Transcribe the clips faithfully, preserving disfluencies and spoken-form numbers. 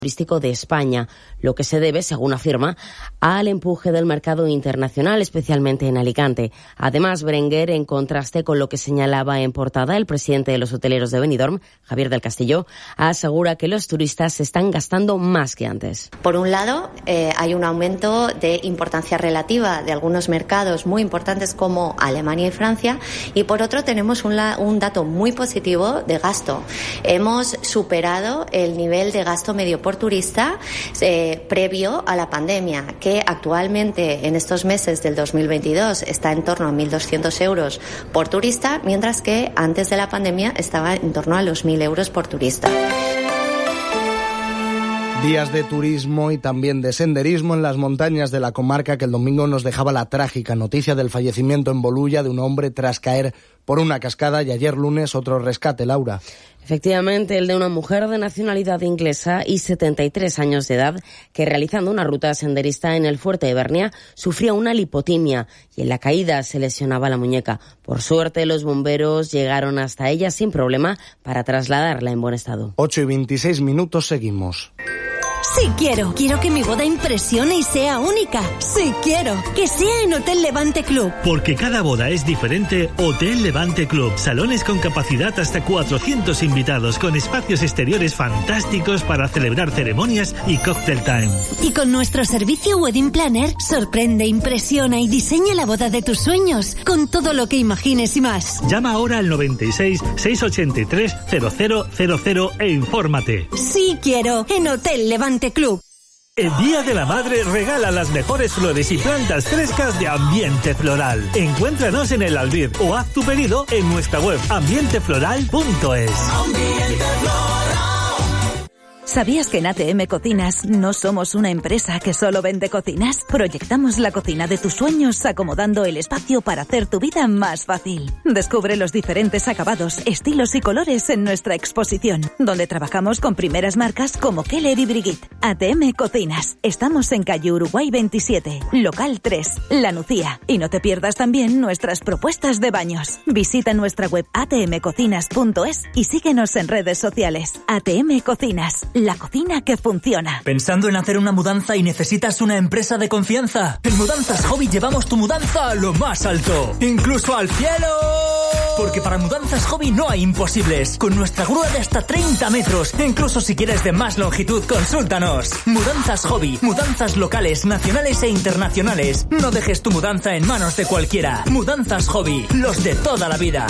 turístico de España, lo que se debe, según afirma, al empuje del mercado internacional, especialmente en Alicante. Además, Berenguer, en contraste con lo que señalaba en portada el presidente de los hoteleros de Benidorm, Javier del Castillo, asegura que los turistas se están gastando más que antes. Por un lado, eh, hay un aumento de importancia relativa de algunos mercados muy importantes como Alemania y Francia, y por otro tenemos un, la, un dato muy positivo de gasto. Hemos superado el nivel de gasto medio por turista eh, previo a la pandemia, que actualmente en estos meses del dos mil veintidós está en torno a mil doscientos euros por turista, mientras que antes de la pandemia estaba en torno a los mil euros por turista. Días de turismo y también de senderismo en las montañas de la comarca, que el domingo nos dejaba la trágica noticia del fallecimiento en Bolulla de un hombre tras caer por una cascada, y ayer lunes otro rescate, Laura. Efectivamente, el de una mujer de nacionalidad inglesa y setenta y tres años de edad que, realizando una ruta senderista en el Fuerte de Bernia, sufría una lipotimia y en la caída se lesionaba la muñeca. Por suerte, los bomberos llegaron hasta ella sin problema para trasladarla en buen estado. ocho y veintiséis minutos, seguimos. Sí quiero. Quiero que mi boda impresione y sea única. Sí quiero. Que sea en Hotel Levante Club. Porque cada boda es diferente, Hotel Levante Club. Salones con capacidad hasta cuatrocientos invitados, con espacios exteriores fantásticos para celebrar ceremonias y cocktail time. Y con nuestro servicio Wedding Planner, sorprende, impresiona y diseña la boda de tus sueños, con todo lo que imagines y más. Llama ahora al noventa y seis, seiscientos ochenta y tres, cero cero cero cero e infórmate. Sí quiero. En Hotel Levante Club. El Día de la Madre regala las mejores flores y plantas frescas de Ambiente Floral. Encuéntranos en el Albir o haz tu pedido en nuestra web ambiente floral punto es. Ambiente Floral. ¿Sabías que en A T M Cocinas no somos una empresa que solo vende cocinas? Proyectamos la cocina de tus sueños acomodando el espacio para hacer tu vida más fácil. Descubre los diferentes acabados, estilos y colores en nuestra exposición, donde trabajamos con primeras marcas como Keller y Brigitte. A T M Cocinas. Estamos en calle Uruguay veintisiete, local tres, La Nucía. Y no te pierdas también nuestras propuestas de baños. Visita nuestra web a t m cocinas punto es y síguenos en redes sociales. A T M Cocinas. La cocina que funciona. ¿Pensando en hacer una mudanza y necesitas una empresa de confianza? En Mudanzas Hobby llevamos tu mudanza a lo más alto, incluso al cielo. Porque para Mudanzas Hobby no hay imposibles. Con nuestra grúa de hasta treinta metros. Incluso si quieres de más longitud, consúltanos. Mudanzas Hobby. Mudanzas locales, nacionales e internacionales. No dejes tu mudanza en manos de cualquiera. Mudanzas Hobby. Los de toda la vida.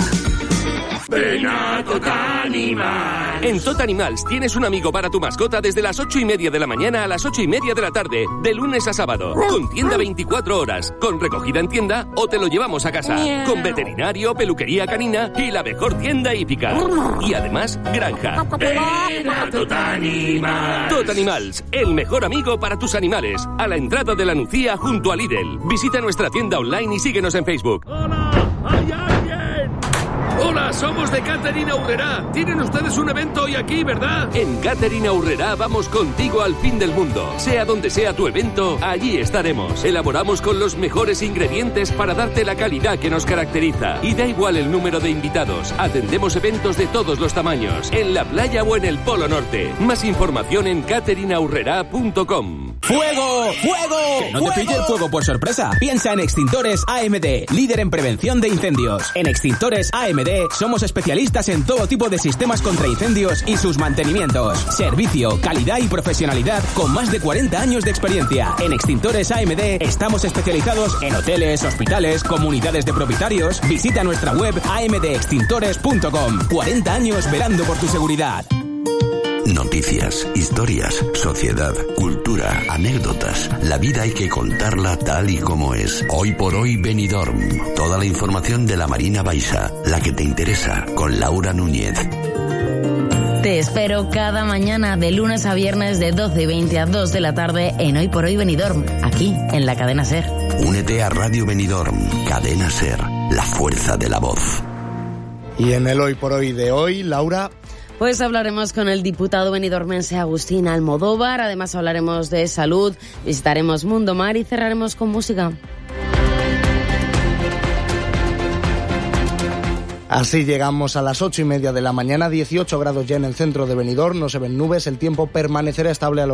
Ven a Totanimal. En Totanimals tienes un amigo para tu mascota desde las ocho y media de la mañana a las ocho y media de la tarde, de lunes a sábado, con tienda veinticuatro horas, con recogida en tienda o te lo llevamos a casa, con veterinario, peluquería canina y la mejor tienda hípica. Y además, granja. Ven a Totanimals. Totanimals, el mejor amigo para tus animales, a la entrada de la Nucía junto a Lidl. Visita nuestra tienda online y síguenos en Facebook. ¡Hola! ¡Hay alguien! Hola, somos de Catering Aurrerá. Tienen ustedes un evento hoy aquí, ¿verdad? En Catering Aurrerá vamos contigo al fin del mundo. Sea donde sea tu evento, allí estaremos. Elaboramos con los mejores ingredientes para darte la calidad que nos caracteriza. Y da igual el número de invitados. Atendemos eventos de todos los tamaños, en la playa o en el Polo Norte. Más información en catering aurrerá punto com. ¡Fuego! ¡Fuego! Que no te pille el fuego por sorpresa. Piensa en Extintores A M D, líder en prevención de incendios. En Extintores A M D somos especialistas en todo tipo de sistemas contra incendios y sus mantenimientos. Servicio, calidad y profesionalidad con más de cuarenta años de experiencia. En Extintores A M D estamos especializados en hoteles, hospitales, comunidades de propietarios. Visita nuestra web a m d extintores punto com. cuarenta años velando por tu seguridad. Noticias, historias, sociedad, cultura, anécdotas. La vida hay que contarla tal y como es. Hoy por hoy Benidorm. Toda la información de la Marina Baixa, la que te interesa, con Laura Núñez. Te espero cada mañana de lunes a viernes de doce y veinte a dos de la tarde en Hoy por Hoy Benidorm, aquí en la cadena SER. Únete a Radio Benidorm, cadena SER, la fuerza de la voz. Y en el Hoy por Hoy de hoy, Laura... Pues hablaremos con el diputado benidormense Agustín Almodóvar, además hablaremos de salud, visitaremos Mundo Mar y cerraremos con música. Así llegamos a las ocho y media de la mañana, dieciocho grados ya en el centro de Benidorm, no se ven nubes, el tiempo permanecerá estable a lo